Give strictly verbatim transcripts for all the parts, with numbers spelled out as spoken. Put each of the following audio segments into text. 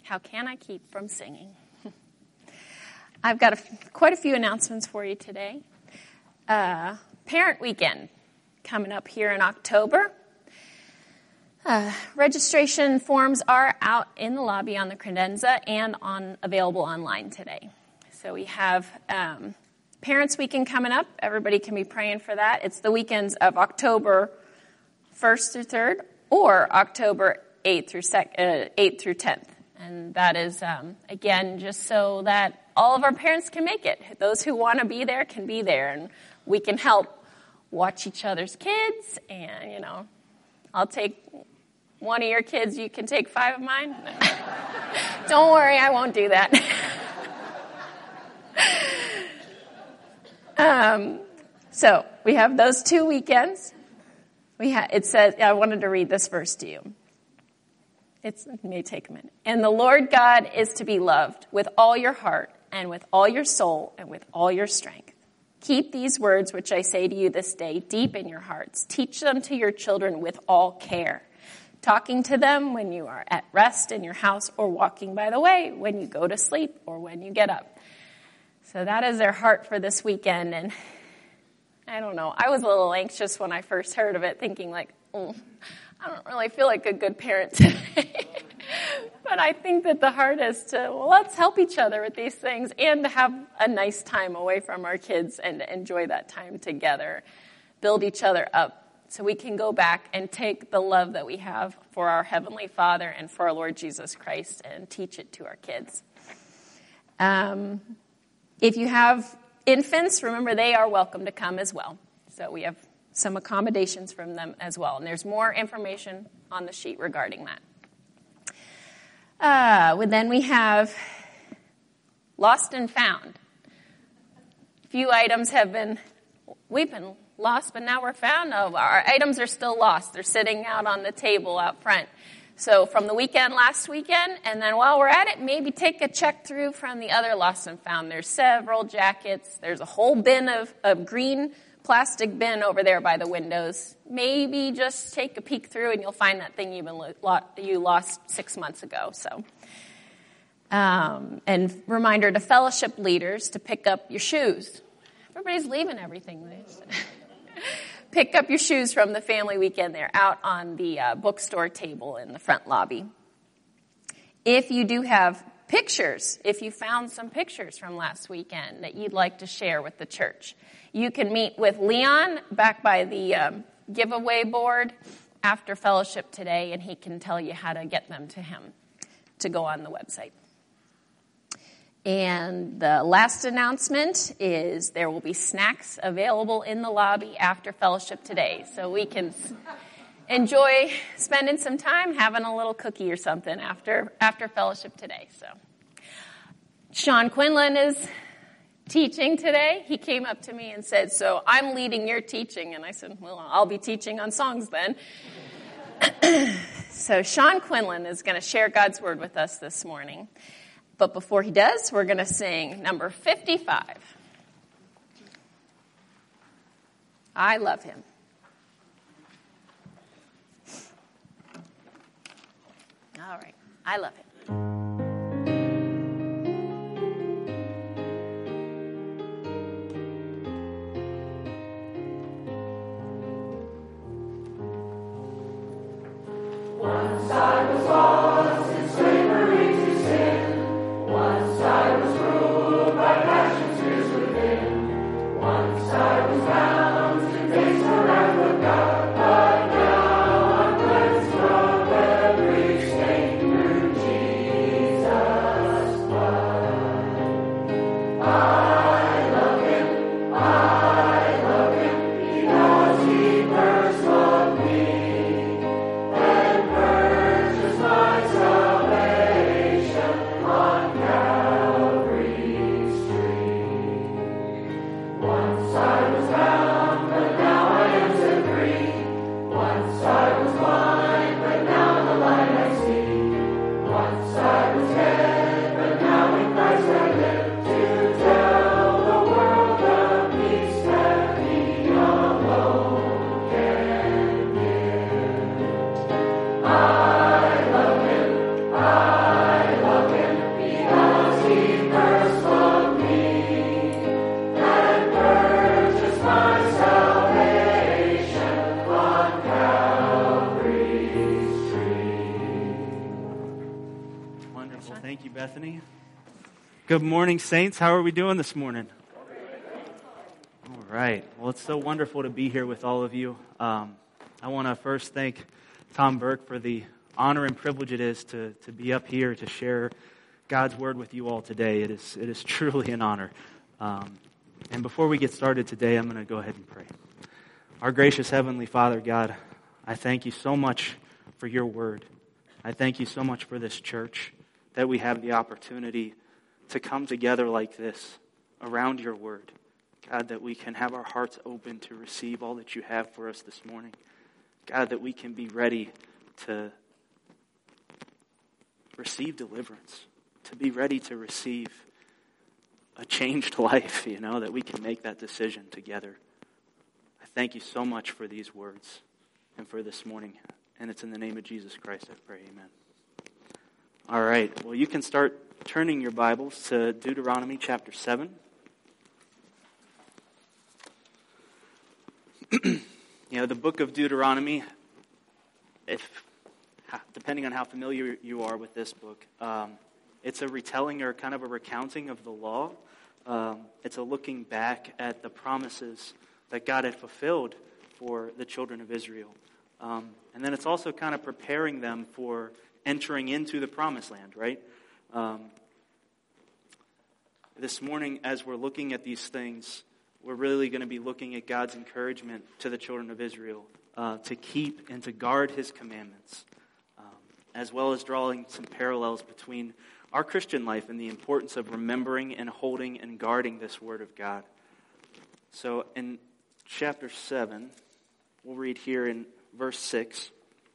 How can I keep from singing? I've got a, quite a few announcements for you today. Uh, Parent Weekend coming up here in October. Uh, registration forms are out in the lobby on the credenza and on available online today. So we have um, Parents Weekend coming up. Everybody can be praying for that. It's the weekends of October first through third or October eighth through, sec- uh, eighth through tenth. And that is, um, again, just so that all of our parents can make it. Those who want to be there can be there. And we can help watch each other's kids. And, you know, I'll take one of your kids. You can take five of mine. No. Don't worry, I won't do that. um, so we have those two weekends. We ha- It says, I wanted to read this verse to you. It's, it may take a minute. And the Lord God is to be loved with all your heart and with all your soul and with all your strength. Keep these words which I say to you this day deep in your hearts. Teach them to your children with all care, talking to them when you are at rest in your house or walking by the way, when you go to sleep or when you get up. So that is their heart for this weekend. And I don't know, I was a little anxious when I first heard of it, thinking like, oh, I don't really feel like a good parent today. But I think that the heart is to, well, let's help each other with these things and to have a nice time away from our kids and to enjoy that time together, build each other up so we can go back and take the love that we have for our Heavenly Father and for our Lord Jesus Christ and teach it to our kids. Um, if you have infants, remember they are welcome to come as well. So we have some accommodations from them as well. And there's more information on the sheet regarding that. Uh, well, then we have lost and found. A few items have been, we've been lost, but now we're found. No, our items are still lost. They're sitting out on the table out front. So from the weekend last weekend, and then while we're at it, maybe take a check through from the other lost and found. There's several jackets. There's a whole bin of, of green plastic bin over there by the windows. Maybe just take a peek through and you'll find that thing you've been lo- you lost six months ago. So, um, and reminder to fellowship leaders to pick up your shoes. Everybody's leaving everything. Pick up your shoes from the family weekend. They're out on the uh, bookstore table in the front lobby. If you do have pictures, if you found some pictures from last weekend that you'd like to share with the church, you can meet with Leon back by the um, giveaway board after fellowship today, and he can tell you how to get them to him to go on the website. And the last announcement is there will be snacks available in the lobby after fellowship today. So we can enjoy spending some time having a little cookie or something after after fellowship today. So Sean Quinlan is teaching today. He came up to me and said, so I'm leading your teaching. And I said, well, I'll be teaching on songs then. So Sean Quinlan is going to share God's word with us this morning. But before he does, we're going to sing number fifty-five. I love him. All right. I love him. Once I was lost in slavery to sin. Once I was ruled by passions fierce within. Once I was bound to face the wrath of God. But now I'm cleansed from every stain through Jesus. Well, thank you, Bethany. Good morning, saints. How are we doing this morning? All right. Well, it's so wonderful to be here with all of you. Um, I want to first thank Tom Burke for the honor and privilege it is to, to be up here to share God's word with you all today. It is it is truly an honor. Um, and before we get started today, I'm going to go ahead and pray. Our gracious Heavenly Father, God, I thank you so much for your word. I thank you so much for this church, that we have the opportunity to come together like this around your word. God, that we can have our hearts open to receive all that you have for us this morning. God, that we can be ready to receive deliverance, to be ready to receive a changed life, you know, that we can make that decision together. I thank you so much for these words and for this morning. And it's in the name of Jesus Christ I pray, amen. All right, well, you can start turning your Bibles to Deuteronomy chapter seven. You know, the book of Deuteronomy, if depending on how familiar you are with this book, um, it's a retelling or kind of a recounting of the law. Um, it's a looking back at the promises that God had fulfilled for the children of Israel. Um, and then it's also kind of preparing them for entering into the promised land, right? Um, this morning, as we're looking at these things, we're really going to be looking at God's encouragement to the children of Israel uh, to keep and to guard his commandments, um, as well as drawing some parallels between our Christian life and the importance of remembering and holding and guarding this word of God. So in chapter seven, we'll read here in verse six.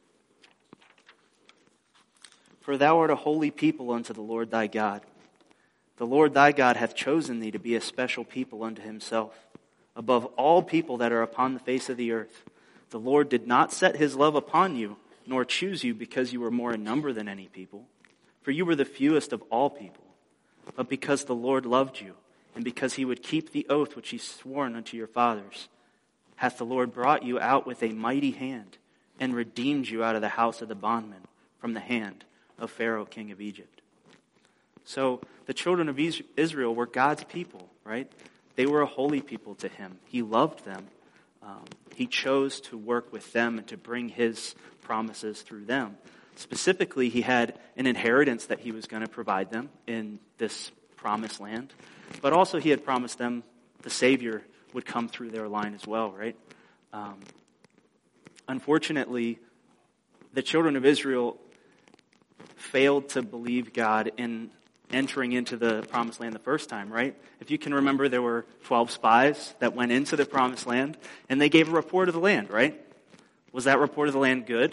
For thou art a holy people unto the Lord thy God. The Lord thy God hath chosen thee to be a special people unto himself, above all people that are upon the face of the earth. The Lord did not set his love upon you, nor choose you because you were more in number than any people. For you were the fewest of all people. But because the Lord loved you, and because he would keep the oath which he sworn unto your fathers, hath the Lord brought you out with a mighty hand, and redeemed you out of the house of the bondman, from the hand of Pharaoh, king of Egypt. So the children of Israel were God's people, right? They were a holy people to him. He loved them. Um, he chose to work with them and to bring his promises through them. Specifically, he had an inheritance that he was going to provide them in this promised land. But also he had promised them the Savior would come through their line as well, right? Um, unfortunately, the children of Israel failed to believe God in entering into the promised land the first time, right? If you can remember, there were twelve spies that went into the promised land, and they gave a report of the land, right? Was that report of the land good?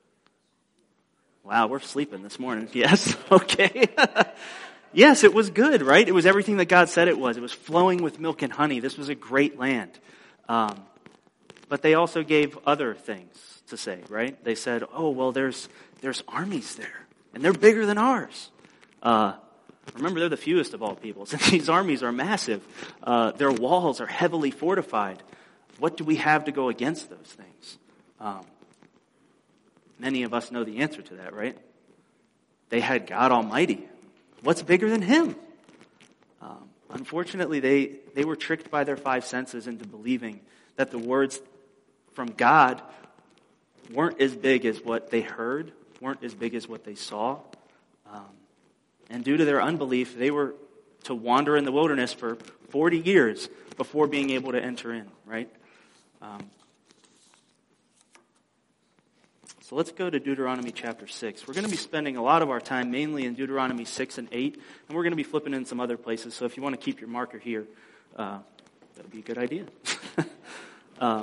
Wow, we're sleeping this morning. Yes, okay. Yes, it was good, right? It was everything that God said it was. It was flowing with milk and honey. This was a great land. Um, but they also gave other things to say, right? They said, oh, well, there's there's armies there. And they're bigger than ours. Uh, remember, they're the fewest of all peoples. And these armies are massive. Uh, their walls are heavily fortified. What do we have to go against those things? Um, many of us know the answer to that, right? They had God Almighty. What's bigger than him? Um, unfortunately, they, they were tricked by their five senses into believing that the words from God weren't as big as what they heard, weren't as big as what they saw. Um, and due to their unbelief, they were to wander in the wilderness for forty years before being able to enter in, right? Um, so let's go to Deuteronomy chapter six. We're going to be spending a lot of our time mainly in Deuteronomy six and eight, and we're going to be flipping in some other places. So if you want to keep your marker here, uh, that would be a good idea. um,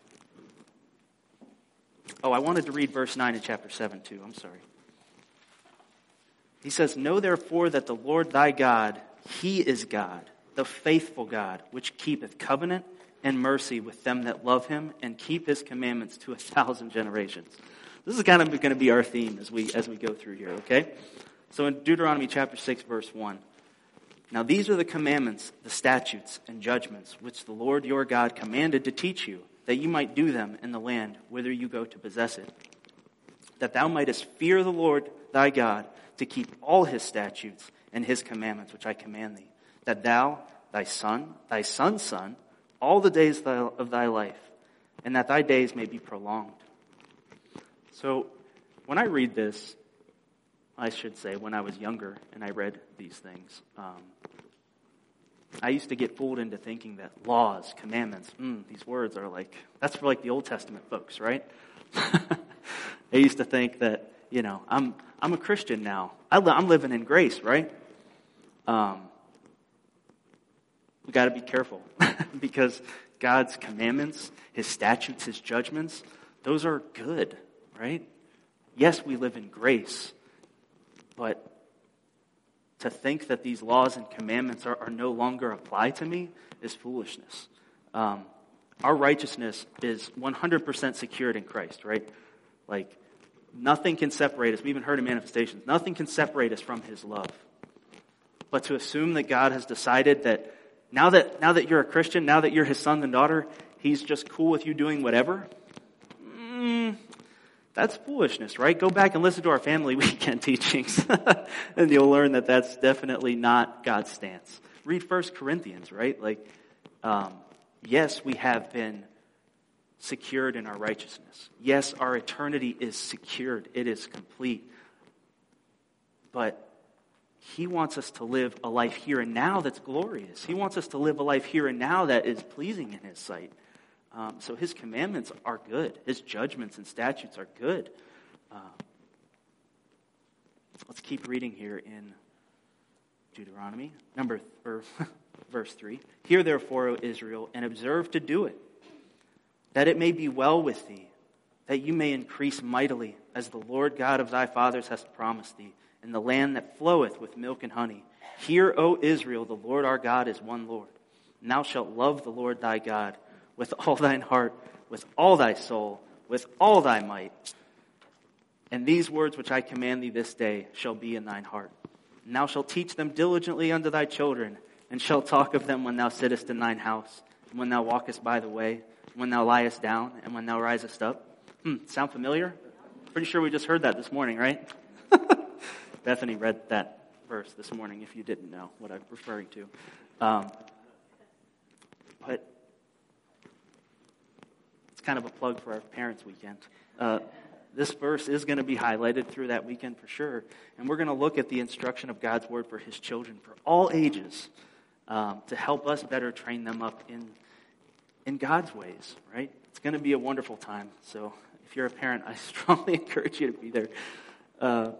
Oh, I wanted to read verse nine in chapter seven too. I'm sorry. He says, know therefore that the Lord thy God, he is God, the faithful God, which keepeth covenant and mercy with them that love him and keep his commandments to a thousand generations. This is kind of going to be our theme as we as we go through here, okay? So in Deuteronomy chapter six, verse one, now these are the commandments, the statutes, and judgments, which the Lord your God commanded to teach you, that you might do them in the land whither you go to possess it, that thou mightest fear the Lord thy God, to keep all his statutes and his commandments, which I command thee, that thou, thy son, thy son's son, all the days of thy life, and that thy days may be prolonged. So, when I read this, I should say when I was younger and I read these things, um, I used to get fooled into thinking that laws, commandments, mm, these words are like, that's for like the Old Testament folks, right? I used to think that, you know, I'm I'm a Christian now. I li- I'm living in grace, right? Um, we got to be careful because God's commandments, his statutes, his judgments, those are good, right? Yes, we live in grace, but to think that these laws and commandments are, are no longer apply to me is foolishness. Um, our righteousness is one hundred percent secured in Christ, right? Like, nothing can separate us. We even heard in Manifestations, nothing can separate us from his love. But to assume that God has decided that now that now that you're a Christian, now that you're his son and daughter, he's just cool with you doing whatever, mm, that's foolishness, right? Go back and listen to our family weekend teachings, and you'll learn that that's definitely not God's stance. Read First Corinthians, right? Like, um, yes, we have been secured in our righteousness. Yes, our eternity is secured. It is complete. But he wants us to live a life here and now that's glorious. He wants us to live a life here and now that is pleasing in his sight. Um, so his commandments are good. His judgments and statutes are good. Uh, let's keep reading here in Deuteronomy, number th- or verse three. Hear therefore, O Israel, and observe to do it, that it may be well with thee, that you may increase mightily, as the Lord God of thy fathers has promised thee, in the land that floweth with milk and honey. Hear, O Israel, the Lord our God is one Lord. And thou shalt love the Lord thy God with all thine heart, with all thy soul, with all thy might. And these words which I command thee this day shall be in thine heart. And thou shalt teach them diligently unto thy children, and shalt talk of them when thou sittest in thine house, and when thou walkest by the way, when thou liest down, and when thou risest up. Hmm, sound familiar? Pretty sure we just heard that this morning, right? Bethany read that verse this morning, if you didn't know what I'm referring to. Um, but it's kind of a plug for our parents' weekend. Uh, this verse is going to be highlighted through that weekend for sure. And we're going to look at the instruction of God's word for his children for all ages, um, to help us better train them up in in God's ways, right? It's going to be a wonderful time. So if you're a parent, I strongly encourage you to be there. Uh,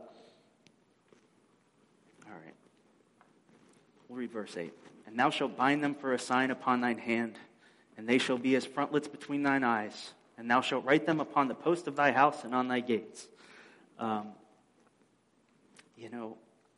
all right. We'll read verse eight. And thou shalt bind them for a sign upon thine hand, and they shall be as frontlets between thine eyes. And thou shalt write them upon the post of thy house and on thy gates. Um, you know,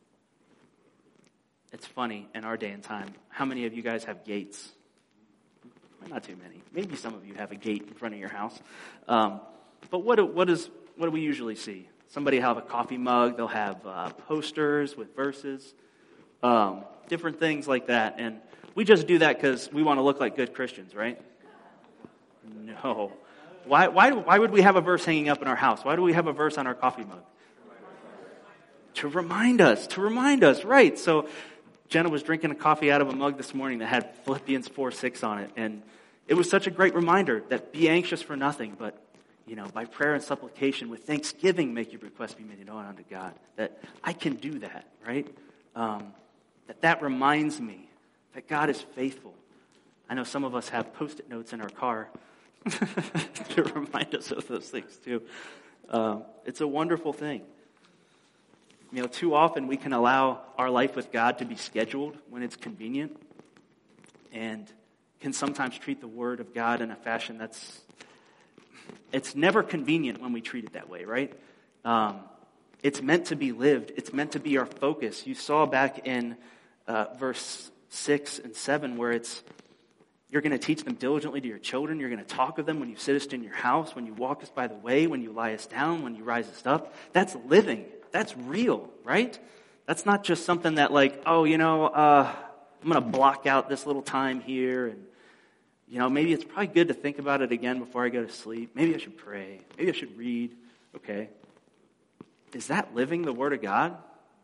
it's funny in our day and time. How many of you guys have gates? Not too many. Maybe some of you have a gate in front of your house. Um, but what do, what is what do we usually see? Somebody have a coffee mug. They'll have uh, posters with verses, um, different things like that. And we just do that because we want to look like good Christians, right? No. Why why why would we have a verse hanging up in our house? Why do we have a verse on our coffee mug? To remind us. To remind us, right? So Jenna was drinking a coffee out of a mug this morning that had Philippians four six on it. And it was such a great reminder that be anxious for nothing, but, you know, by prayer and supplication with thanksgiving, make your request be made known unto God. That I can do that, right? Um, that that reminds me that God is faithful. I know some of us have Post-it notes in our car to remind us of those things too. Um, it's a wonderful thing. You know, too often we can allow our life with God to be scheduled when it's convenient, and can sometimes treat the Word of God in a fashion that's, it's never convenient when we treat it that way, right? Um, it's meant to be lived. It's meant to be our focus. You saw back in uh, verse six and seven where it's, you're going to teach them diligently to your children. You're going to talk of them when you sittest in your house, when you walkest by the way, when you liest down, when you risest up. That's living. That's real, right? That's not just something that like, oh, you know, uh, I'm going to block out this little time here. And, you know, maybe it's probably good to think about it again before I go to sleep. Maybe I should pray. Maybe I should read. Okay. Is that living the Word of God?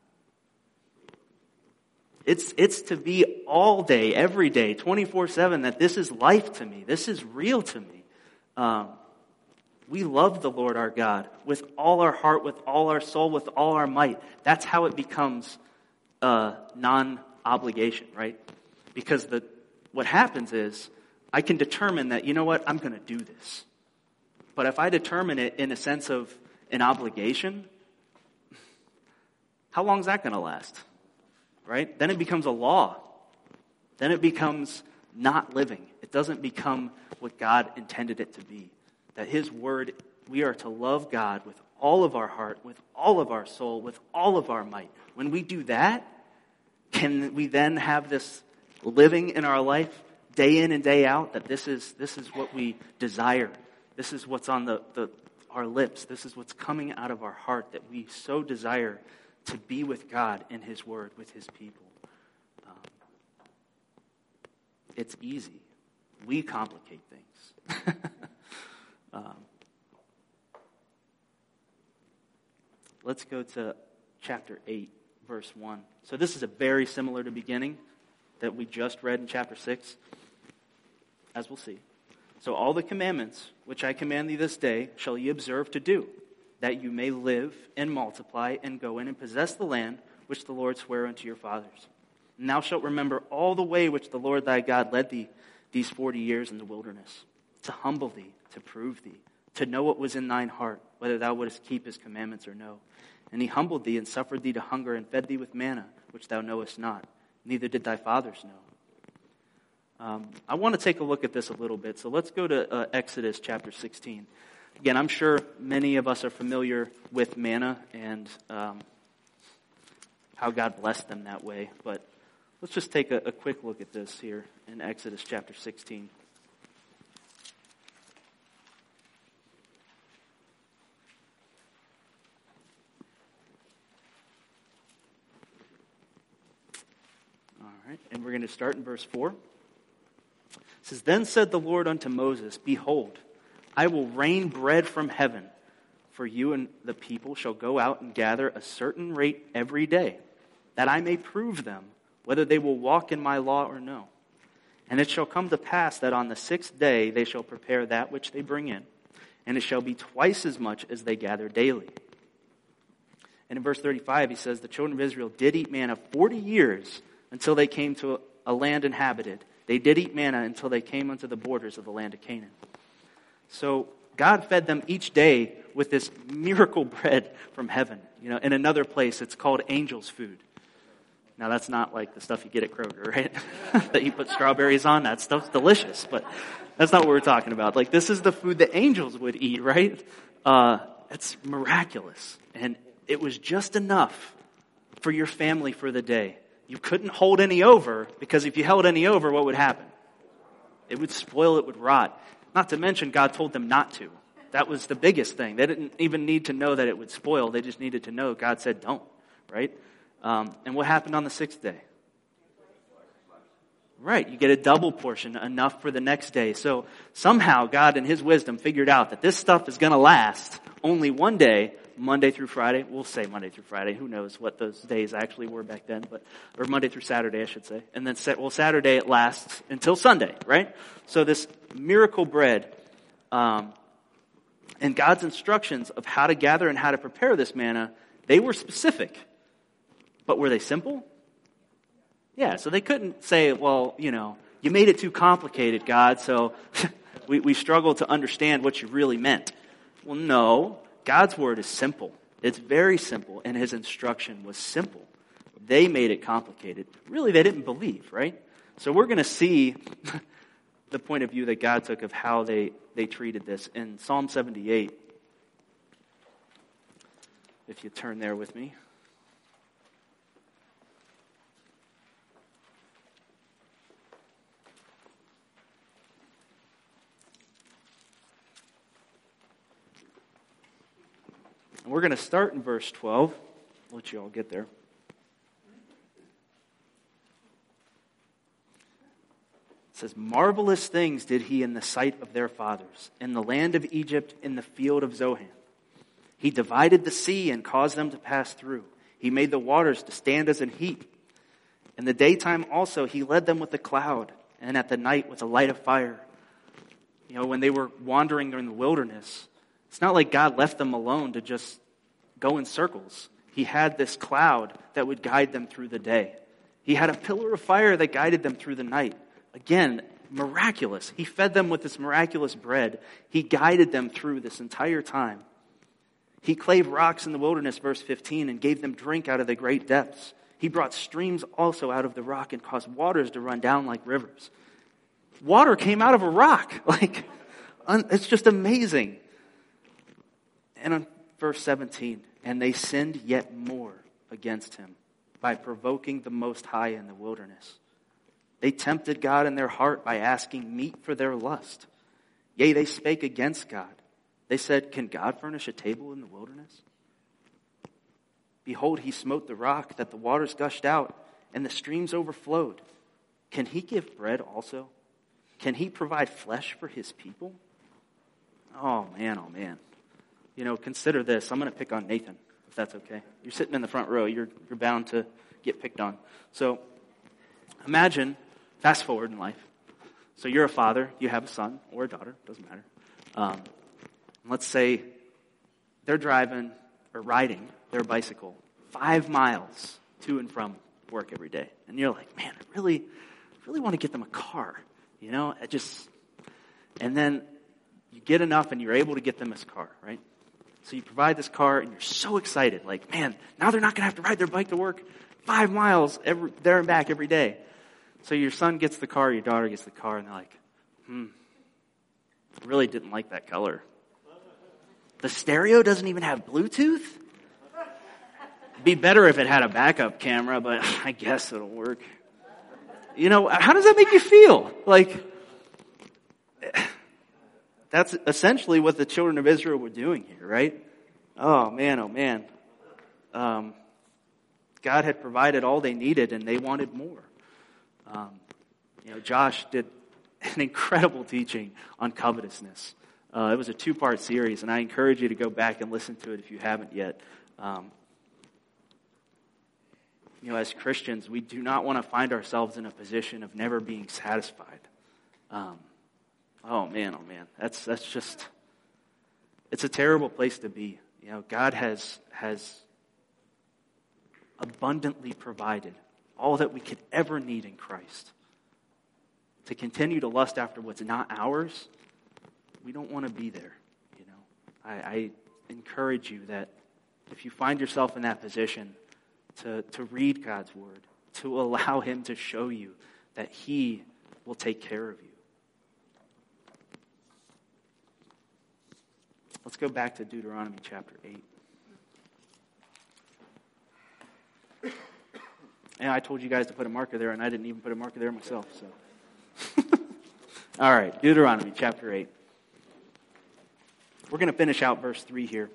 It's, it's to be all day, every day, twenty-four seven, that this is life to me. This is real to me. Um, we love the Lord our God with all our heart, with all our soul, with all our might. That's how it becomes uh, non-obligation, right? Because the what happens is I can determine that, you know what, I'm going to do this. But if I determine it in a sense of an obligation, how long is that going to last? Right? Then it becomes a law. Then it becomes not living. It doesn't become what God intended it to be. That His word, we are to love God with all of our heart, with all of our soul, with all of our might. When we do that, can we then have this living in our life day in and day out, that this is this is what we desire. This is what's on the, the our lips. This is what's coming out of our heart, that we so desire to be with God in His word, with His people. Um, it's easy. We complicate things. um, let's go to chapter eight, verse one. So this is a very similar to beginning that we just read in chapter six, as we'll see. So all the commandments which I command thee this day shall ye observe to do, that you may live and multiply and go in and possess the land which the Lord sware unto your fathers. And thou shalt remember all the way which the Lord thy God led thee these forty years in the wilderness, to humble thee, to prove thee, to know what was in thine heart, whether thou wouldest keep his commandments or no. And he humbled thee and suffered thee to hunger and fed thee with manna, which thou knowest not, neither did thy fathers know. Um, I want to take a look at this a little bit. So let's go to uh, Exodus chapter sixteen. Again, I'm sure many of us are familiar with manna and um, how God blessed them that way. But let's just take a, a quick look at this here in Exodus chapter sixteen. All right, and we're going to start in verse four. It says, Then said the Lord unto Moses, Behold, I will rain bread from heaven, for you and the people shall go out and gather a certain rate every day, that I may prove them whether they will walk in my law or no. And it shall come to pass that on the sixth day they shall prepare that which they bring in, and it shall be twice as much as they gather daily. And in verse thirty-five he says, The children of Israel did eat manna forty years until they came to a land inhabited. They did eat manna until they came unto the borders of the land of Canaan. So God fed them each day with this miracle bread from heaven. You know, in another place it's called angel's food. Now that's not like the stuff you get at Kroger, right? That you put strawberries on. That stuff's delicious, but that's not what we're talking about. Like, this is the food that angels would eat, right? Uh, it's miraculous. And it was just enough for your family for the day. You couldn't hold any over, because if you held any over, what would happen? It would spoil, it would rot. Not to mention, God told them not to. That was the biggest thing. They didn't even need to know that it would spoil. They just needed to know God said don't, right? Um, and what happened on the sixth day? Right, you get a double portion, enough for the next day. So somehow God in His wisdom figured out that this stuff is going to last only one day, Monday through Friday. We'll say Monday through Friday. Who knows what those days actually were back then, but or Monday through Saturday, I should say. And then, well, Saturday it lasts until Sunday, right? So this miracle bread, um, and God's instructions of how to gather and how to prepare this manna, they were specific. But were they simple? Yeah, so they couldn't say, well, you know, you made it too complicated, God, so we, we struggle to understand what you really meant. Well, no, God's word is simple. It's very simple, and His instruction was simple. They made it complicated. Really, they didn't believe, right? So we're going to see the point of view that God took of how they, they treated this in Psalm seventy-eight. If you turn there with me. And we're going to start in verse twelve. I'll let you all get there. It says, Marvelous things did He in the sight of their fathers, in the land of Egypt, in the field of Zohan. He divided the sea and caused them to pass through. He made the waters to stand as an heap. In the daytime also he led them with a cloud, and at the night with a light of fire. You know, when they were wandering in the wilderness, it's not like God left them alone to just go in circles. He had this cloud that would guide them through the day. He had a pillar of fire that guided them through the night. Again, miraculous. He fed them with this miraculous bread. He guided them through this entire time. He clave rocks in the wilderness, verse fifteen, and gave them drink out of the great depths. He brought streams also out of the rock and caused waters to run down like rivers. Water came out of a rock. Like, it's just amazing. And on verse seventeen, and they sinned yet more against him by provoking the Most High in the wilderness. They tempted God in their heart by asking meat for their lust. Yea, they spake against God. They said, can God furnish a table in the wilderness? Behold, he smote the rock that the waters gushed out and the streams overflowed. Can he give bread also? Can he provide flesh for his people? Oh man, oh man. You know, consider this. I'm going to pick on Nathan, if that's okay. You're sitting in the front row. You're, you're bound to get picked on. So imagine, fast forward in life. So you're a father. You have a son or a daughter. Doesn't matter. Um, let's say they're driving or riding their bicycle five miles to and from work every day. And you're like, man, I really, really want to get them a car. You know, I just, and then you get enough and you're able to get them this car, right? So you provide this car and you're so excited. Like, man, now they're not going to have to ride their bike to work five miles every, there and back every day. So your son gets the car, your daughter gets the car, and they're like, hmm, I really didn't like that color. The stereo doesn't even have Bluetooth? It'd be better if it had a backup camera, but I guess it'll work. You know, how does that make you feel? Like, that's essentially what the children of Israel were doing here, right? Oh, man, oh, man. Um, God had provided all they needed, and they wanted more. Um, you know, Josh did an incredible teaching on covetousness. Uh, it was a two-part series, and I encourage you to go back and listen to it if you haven't yet. Um, you know, as Christians, we do not want to find ourselves in a position of never being satisfied. Um, oh man, oh man, that's that's just, it's a terrible place to be. You know, God has has abundantly provided all that we could ever need in Christ. To continue to lust after what's not ours, we don't want to be there. You know, I, I encourage you that if you find yourself in that position, to, to read God's word, to allow him to show you that he will take care of you. Let's go back to Deuteronomy chapter eight. And I told you guys to put a marker there, and I didn't even put a marker there myself. So, all right, Deuteronomy chapter eight. We're going to finish out verse three here.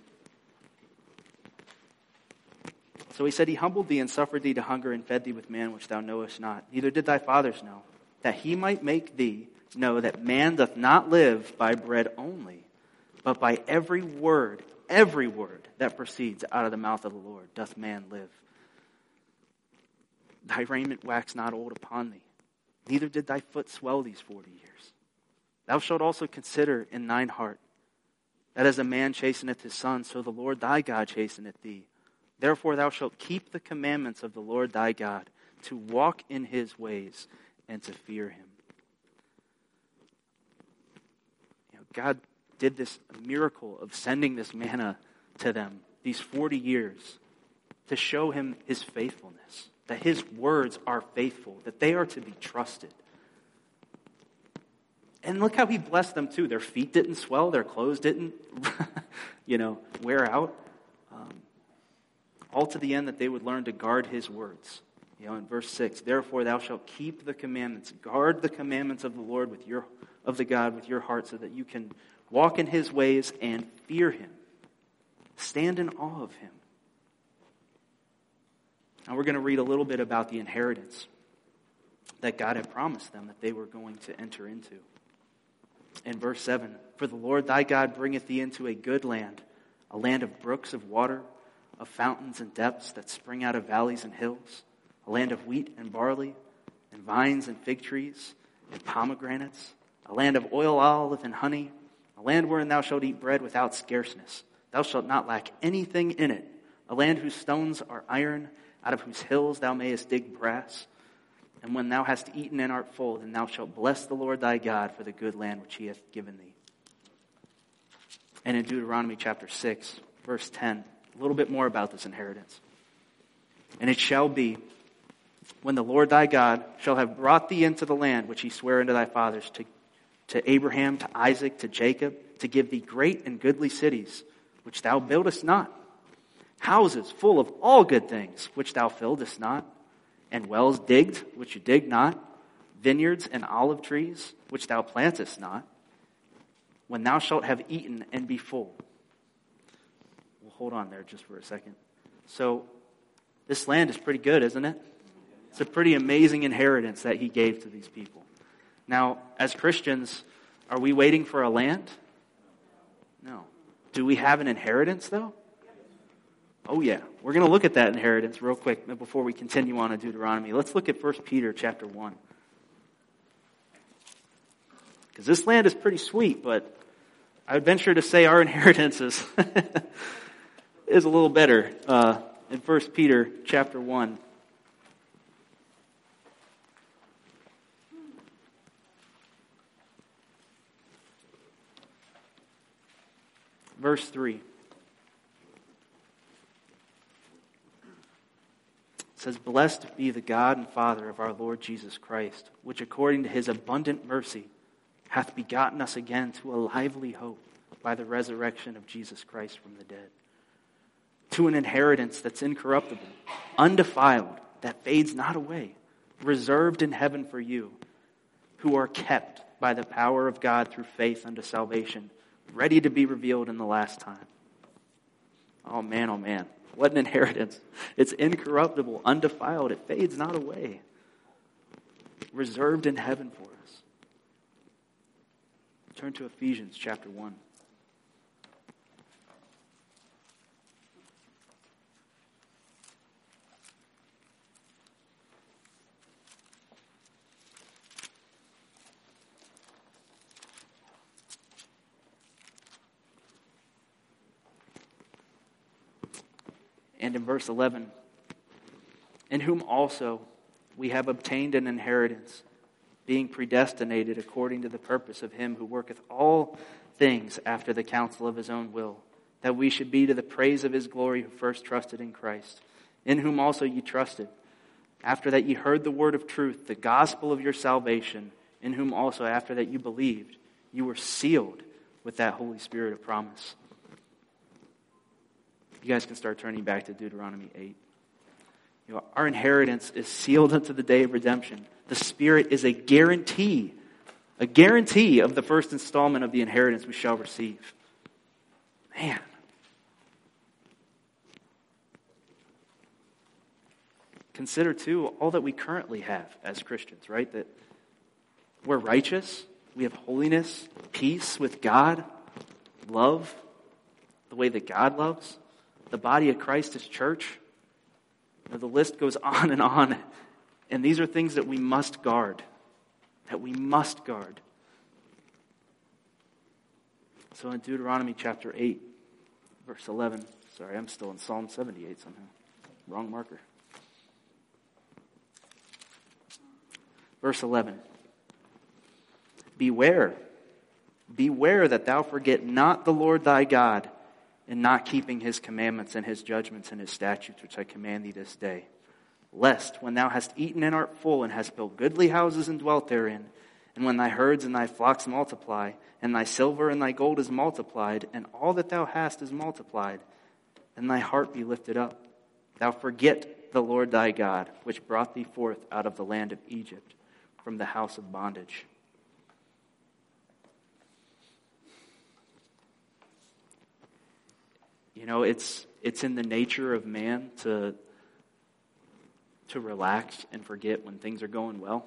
So he said, he humbled thee and suffered thee to hunger and fed thee with man which thou knowest not. Neither did thy fathers know, that he might make thee know that man doth not live by bread only, but by every word, every word that proceeds out of the mouth of the Lord doth man live. Thy raiment wax not old upon thee, neither did thy foot swell these forty years. Thou shalt also consider in thine heart, that as a man chasteneth his son, so the Lord thy God chasteneth thee. Therefore thou shalt keep the commandments of the Lord thy God, to walk in his ways and to fear him. You know, God did this miracle of sending this manna to them these forty years to show him his faithfulness, that his words are faithful, that they are to be trusted. And look how he blessed them too. Their feet didn't swell, their clothes didn't, you know, wear out. Um, all to the end that they would learn to guard his words. You know, in verse six, therefore thou shalt keep the commandments, guard the commandments of the Lord with your, of the God with your heart, so that you can walk in his ways and fear him. Stand in awe of him. Now we're going to read a little bit about the inheritance that God had promised them that they were going to enter into. In verse seven, for the Lord thy God bringeth thee into a good land, a land of brooks of water, of fountains and depths that spring out of valleys and hills, a land of wheat and barley, and vines and fig trees, and pomegranates, a land of oil, olive, and honey, a land wherein thou shalt eat bread without scarceness. Thou shalt not lack anything in it, a land whose stones are iron, out of whose hills thou mayest dig brass. And when thou hast eaten and art full, then thou shalt bless the Lord thy God for the good land which he hath given thee. And in Deuteronomy chapter six, verse ten, a little bit more about this inheritance. And it shall be, when the Lord thy God shall have brought thee into the land which he sware unto thy fathers, to, to Abraham, to Isaac, to Jacob, to give thee great and goodly cities, which thou buildest not, houses full of all good things, which thou fillest not, and wells digged, which you dig not, vineyards and olive trees, which thou plantest not, when thou shalt have eaten and be full. Well, hold on there just for a second. So, this land is pretty good, isn't it? It's a pretty amazing inheritance that he gave to these people. Now, as Christians, are we waiting for a land? No. Do we have an inheritance, though? Oh, yeah. We're going to look at that inheritance real quick before we continue on to Deuteronomy. Let's look at First Peter chapter one. Because this land is pretty sweet, but I would venture to say our inheritance is, is a little better uh, in First Peter chapter one. Verse three. It says, "Blessed be the God and Father of our Lord Jesus Christ, which according to his abundant mercy hath begotten us again to a lively hope by the resurrection of Jesus Christ from the dead, to an inheritance that's incorruptible, undefiled, that fades not away, reserved in heaven for you, who are kept by the power of God through faith unto salvation, ready to be revealed in the last time." Oh man, oh man. What an inheritance. It's incorruptible, undefiled. It fades not away. Reserved in heaven for us. Turn to Ephesians chapter one. And in verse eleven, "In whom also we have obtained an inheritance, being predestinated according to the purpose of him who worketh all things after the counsel of his own will, that we should be to the praise of his glory who first trusted in Christ, in whom also ye trusted, after that ye heard the word of truth, the gospel of your salvation, in whom also after that you believed, you were sealed with that Holy Spirit of promise." You guys can start turning back to Deuteronomy eight. You know, our inheritance is sealed unto the day of redemption. The Spirit is a guarantee, a guarantee of the first installment of the inheritance we shall receive. Man. Consider, too, all that we currently have as Christians, right? That we're righteous, we have holiness, peace with God, love, the way that God loves. The body of Christ is church. You know, the list goes on and on. And these are things that we must guard. That we must guard. So in Deuteronomy chapter eight, verse eleven. Sorry, I'm still in Psalm seventy-eight somehow. Wrong marker. Verse eleven. "Beware. Beware that thou forget not the Lord thy God, in not keeping his commandments and his judgments and his statutes, which I command thee this day. Lest, when thou hast eaten and art full, and hast built goodly houses and dwelt therein, and when thy herds and thy flocks multiply, and thy silver and thy gold is multiplied, and all that thou hast is multiplied, and thy heart be lifted up, thou forget the Lord thy God, which brought thee forth out of the land of Egypt, from the house of bondage." You know, it's it's in the nature of man to, to relax and forget when things are going well.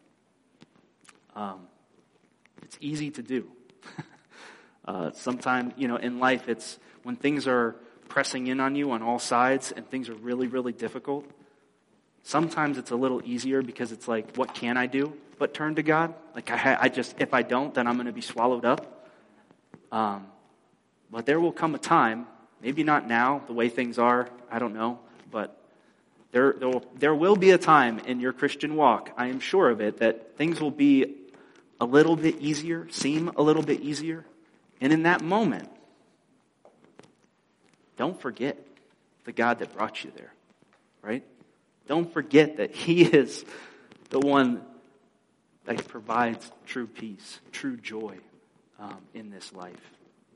Um, it's easy to do. uh, Sometimes, you know, in life, it's when things are pressing in on you on all sides and things are really, really difficult. Sometimes it's a little easier because it's like, what can I do but turn to God? Like, I, I just, if I don't, then I'm going to be swallowed up. Um, but there will come a time, maybe not now, the way things are, I don't know, but there, there, will, there will be a time in your Christian walk, I am sure of it, that things will be a little bit easier, seem a little bit easier. And in that moment, don't forget the God that brought you there, right? Don't forget that He is the one that provides true peace, true joy um, in this life.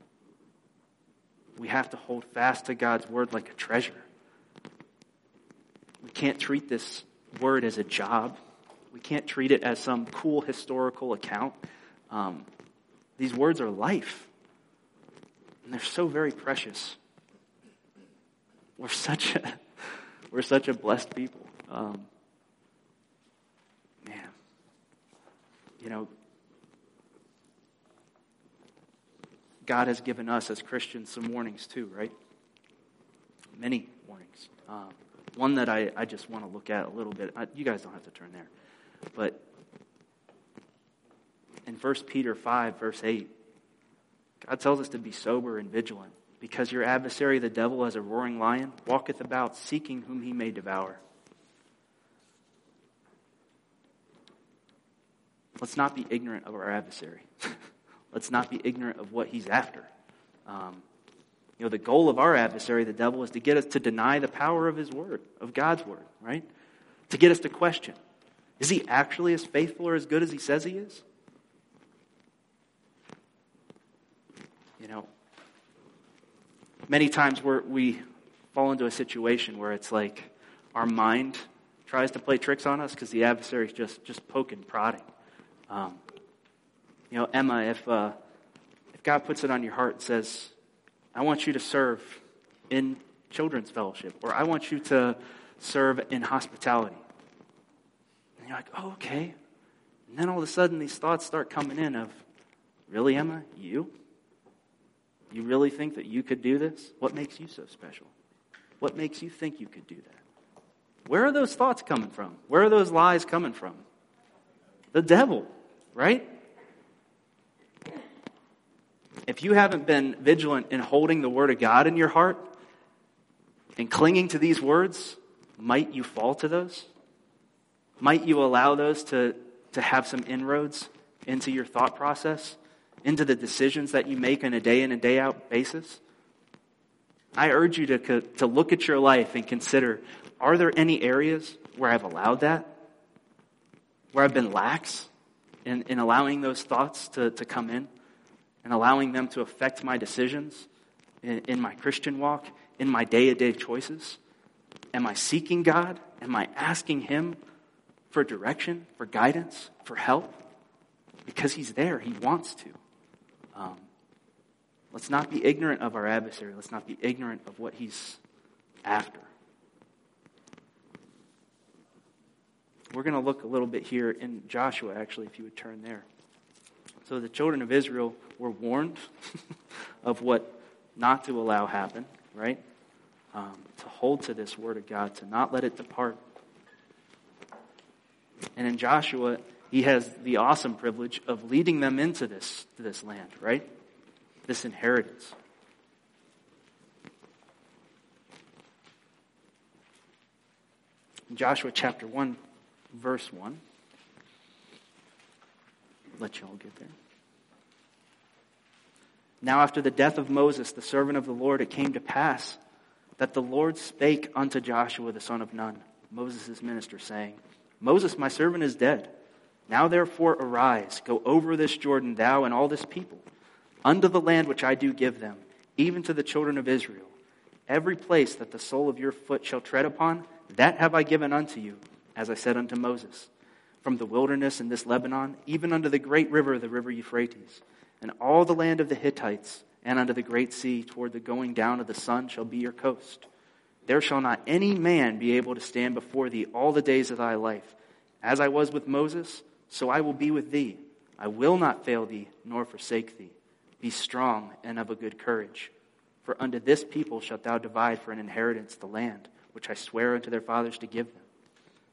We have to hold fast to God's word like a treasure. We can't treat this word as a job. We can't treat it as some cool historical account. Um, these words are life. And they're so very precious. We're such a, we're such a blessed people. Um, man, you know, God has given us as Christians some warnings too, right? Many warnings. Um, one that I, I just want to look at a little bit. I, you guys don't have to turn there. But in First Peter five, verse eight, God tells us to be sober and vigilant, because your adversary, the devil, as a roaring lion, walketh about seeking whom he may devour. Let's not be ignorant of our adversary. Let's not be ignorant of what he's after. Um, you know, the goal of our adversary, the devil, is to get us to deny the power of his word, of God's word, right? To get us to question, is he actually as faithful or as good as he says he is? You know, many times we're, we fall into a situation where it's like our mind tries to play tricks on us because the adversary's just, just poking, prodding. Um, you know, Emma, if uh, if God puts it on your heart and says, I want you to serve in children's fellowship, or I want you to serve in hospitality. And you're like, oh, okay. And then all of a sudden these thoughts start coming in of, really, Emma, you? You really think that you could do this? What makes you so special? What makes you think you could do that? Where are those thoughts coming from? Where are those lies coming from? The devil, right? If you haven't been vigilant in holding the word of God in your heart and clinging to these words, might you fall to those? Might you allow those to, to have some inroads into your thought process, into the decisions that you make on a day in and day out basis? I urge you to, to look at your life and consider, are there any areas where I've allowed that? Where I've been lax in, in allowing those thoughts to, to come in and allowing them to affect my decisions in, in my Christian walk, in my day-to-day choices? Am I seeking God? Am I asking Him for direction, for guidance, for help? Because He's there. He wants to. Um, let's not be ignorant of our adversary. Let's not be ignorant of what he's after. We're going to look a little bit here in Joshua, actually, if you would turn there. So the children of Israel were warned of what not to allow happen, right? Um, to hold to this word of God, to not let it depart. And in Joshua, he has the awesome privilege of leading them into this, to this land, right? This inheritance. In Joshua chapter one, verse one. Let you all get there. Now after the death of Moses, the servant of the Lord, it came to pass that the Lord spake unto Joshua the son of Nun, Moses' minister, saying, Moses, my servant, is dead. Now therefore arise, go over this Jordan, thou and all this people, unto the land which I do give them, even to the children of Israel. Every place that the sole of your foot shall tread upon, that have I given unto you, as I said unto Moses, from the wilderness in this Lebanon, even unto the great river, the river Euphrates, and all the land of the Hittites, and unto the great sea, toward the going down of the sun shall be your coast. There shall not any man be able to stand before thee all the days of thy life. As I was with Moses, so I will be with thee. I will not fail thee, nor forsake thee. Be strong and of a good courage. For unto this people shalt thou divide for an inheritance the land, which I swear unto their fathers to give them.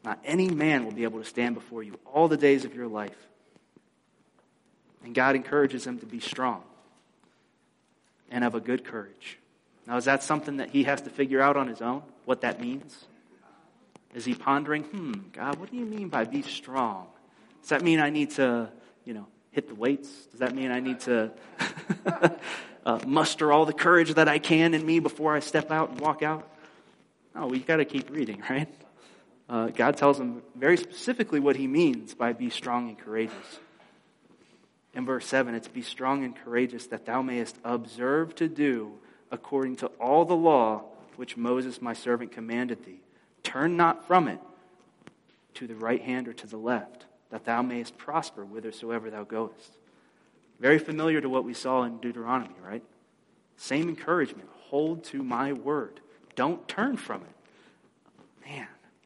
Not any man will be able to stand before you all the days of your life. And God encourages him to be strong and of a good courage. Now, is that something that he has to figure out on his own, what that means? Is he pondering, hmm, God, what do you mean by be strong? Does that mean I need to, you know, hit the weights? Does that mean I need to uh, muster all the courage that I can in me before I step out and walk out? No, we got to keep reading, right? Uh, God tells him very specifically what he means by be strong and courageous. In verse seven, it's be strong and courageous that thou mayest observe to do according to all the law which Moses my servant commanded thee. Turn not from it to the right hand or to the left, that thou mayest prosper whithersoever thou goest. Very familiar to what we saw in Deuteronomy, right? Same encouragement. Hold to my word. Don't turn from it. Man.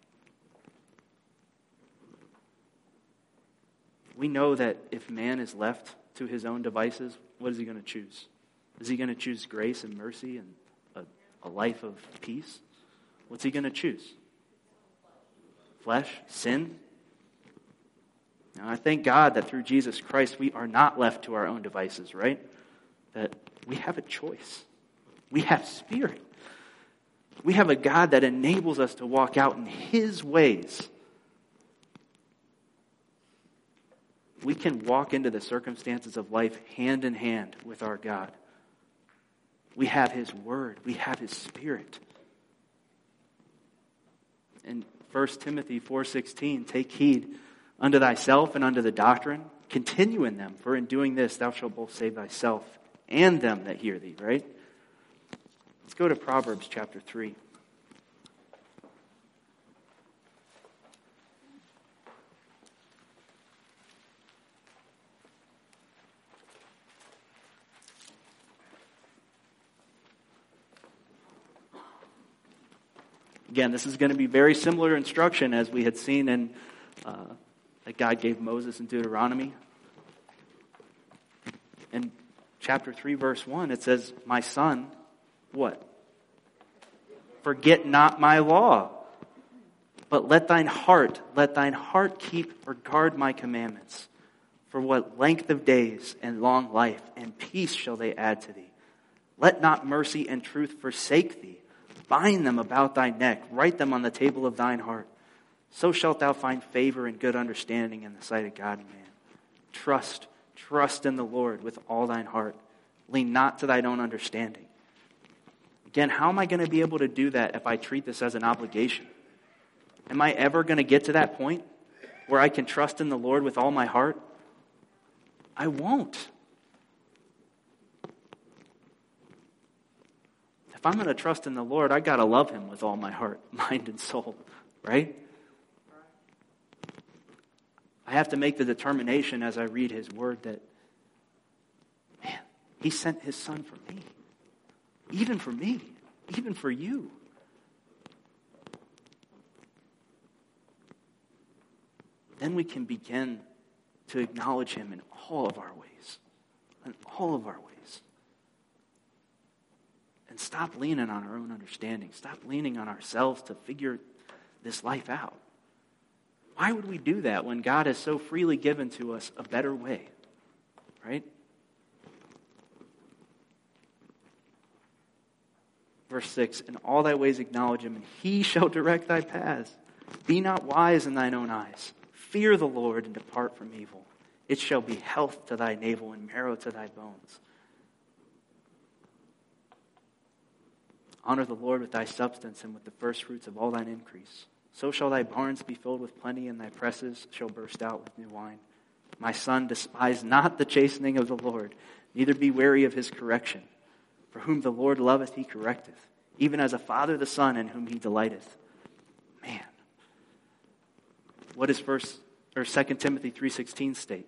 We know that if man is left to his own devices, what is he going to choose? Is he going to choose grace and mercy and a, a life of peace? What's he going to choose? Flesh? Sin? Now, I thank God that through Jesus Christ we are not left to our own devices, right? That we have a choice. We have spirit. We have a God that enables us to walk out in his ways. We can walk into the circumstances of life hand in hand with our God. We have his word. We have his spirit. In First Timothy four sixteen, take heed unto thyself and unto the doctrine. Continue in them, for in doing this thou shalt both save thyself and them that hear thee, right? Let's go to Proverbs chapter three. Again, this is going to be very similar instruction as we had seen in uh, that God gave Moses in Deuteronomy. In chapter three, verse one, it says, my son, what? Forget not my law, but let thine heart, let thine heart keep or guard my commandments. For what length of days and long life and peace shall they add to thee? Let not mercy and truth forsake thee. Bind them about thy neck, write them on the table of thine heart. So shalt thou find favor and good understanding in the sight of God and man. Trust, trust in the Lord with all thine heart. Lean not to thine own understanding. Again, how am I going to be able to do that if I treat this as an obligation? Am I ever going to get to that point where I can trust in the Lord with all my heart? I won't. If I'm going to trust in the Lord, I got to love him with all my heart, mind, and soul, right? I have to make the determination as I read his word that, man, he sent his son for me. Even for me. Even for you. Then we can begin to acknowledge him in all of our ways. In all of our ways. And stop leaning on our own understanding. Stop leaning on ourselves to figure this life out. Why would we do that when God has so freely given to us a better way? Right? Verse six, in all thy ways acknowledge him, and he shall direct thy paths. Be not wise in thine own eyes. Fear the Lord and depart from evil. It shall be health to thy navel and marrow to thy bones. Honor the Lord with thy substance and with the first fruits of all thine increase. So shall thy barns be filled with plenty, and thy presses shall burst out with new wine. My son, despise not the chastening of the Lord, neither be weary of his correction. For whom the Lord loveth, he correcteth, even as a father the son in whom he delighteth. Man, what does first or Second Timothy three sixteen state?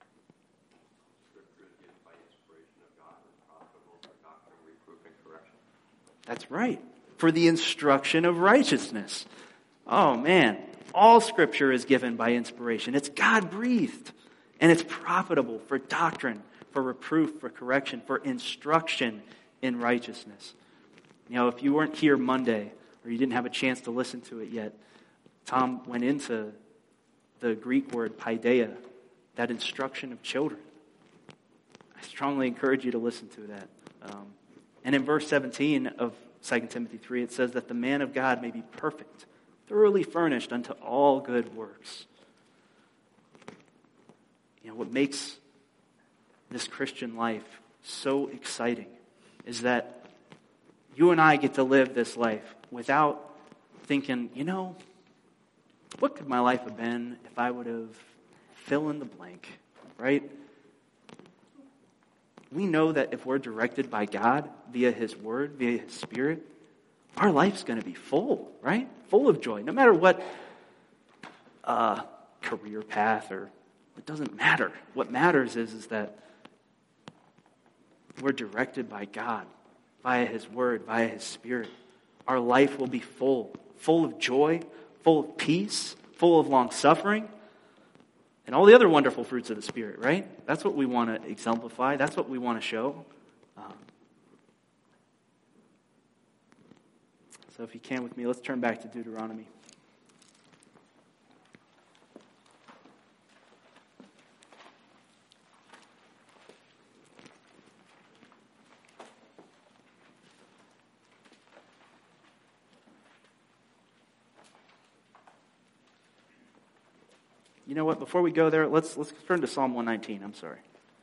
That's right. For the instruction of righteousness. Oh man, all scripture is given by inspiration. It's God-breathed. And it's profitable for doctrine, for reproof, for correction, for instruction in righteousness. You know, if you weren't here Monday, or you didn't have a chance to listen to it yet, Tom went into the Greek word paideia, that instruction of children. I strongly encourage you to listen to that. Um, and in verse seventeen of Second Timothy three, it says that the man of God may be perfect, thoroughly furnished unto all good works. You know, what makes this Christian life so exciting is that you and I get to live this life without thinking, you know, what could my life have been if I would have fill in the blank, right? We know that if we're directed by God via His Word, via His Spirit, our life's going to be full, right? Full of joy. No matter what uh, career path, or it doesn't matter. What matters is, is that we're directed by God, via His Word, via His Spirit. Our life will be full, full of joy, full of peace, full of long-suffering, and all the other wonderful fruits of the Spirit, right? That's what we want to exemplify. That's what we want to show. Um, so if you can with me, let's turn back to Deuteronomy. You know what? Before we go there, let's let's turn to Psalm one nineteen. I'm sorry.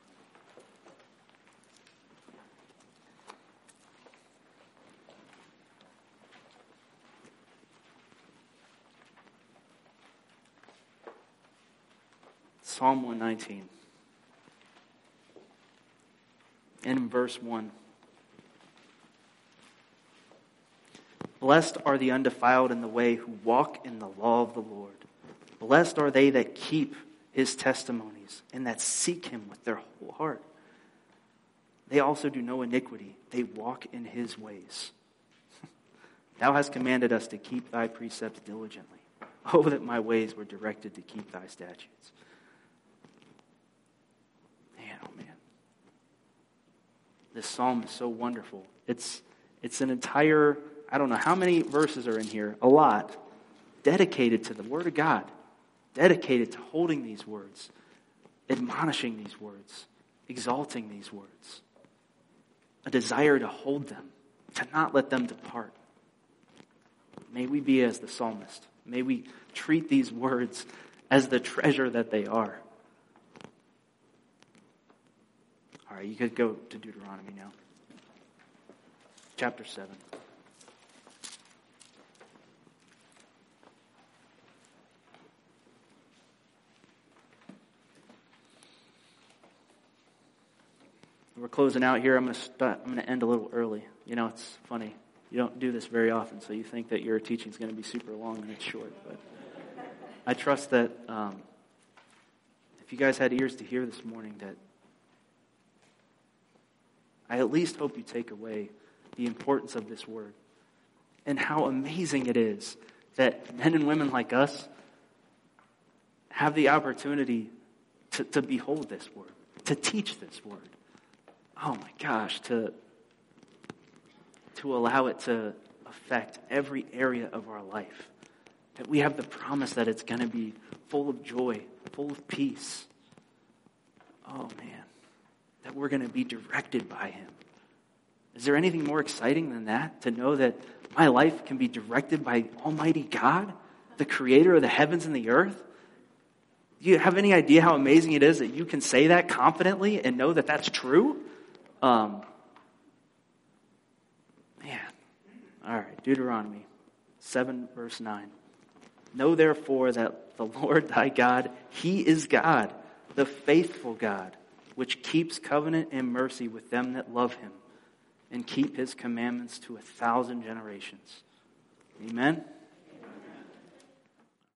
Psalm one nineteen. And in verse one. Blessed are the undefiled in the way who walk in the law of the Lord. Blessed are they that keep His testimonies and that seek Him with their whole heart. They also do no iniquity. They walk in His ways. Thou hast commanded us to keep Thy precepts diligently. Oh, that my ways were directed to keep Thy statutes. Man, oh man. This psalm is so wonderful. It's, it's an entire, I don't know how many verses are in here, a lot, dedicated to the Word of God. Dedicated to holding these words, admonishing these words, exalting these words. A desire to hold them, to not let them depart. May we be as the psalmist. May we treat these words as the treasure that they are. All right, you could go to Deuteronomy now. Chapter seven. We're closing out here. I'm going to start, I'm going to end a little early. You know, it's funny. You don't do this very often, so you think that your teaching is going to be super long and it's short. But I trust that um, if you guys had ears to hear this morning, that I at least hope you take away the importance of this word and how amazing it is that men and women like us have the opportunity to, to behold this word, to teach this word. Oh my gosh, to, to allow it to affect every area of our life. That we have the promise that it's going to be full of joy, full of peace. Oh man, that we're going to be directed by Him. Is there anything more exciting than that? To know that my life can be directed by Almighty God, the creator of the heavens and the earth? Do you have any idea how amazing it is that you can say that confidently and know that that's true? Um, man. All right, Deuteronomy seven, verse nine. Know therefore that the Lord thy God, He is God, the faithful God, which keeps covenant and mercy with them that love Him, and keep His commandments to a thousand generations. Amen.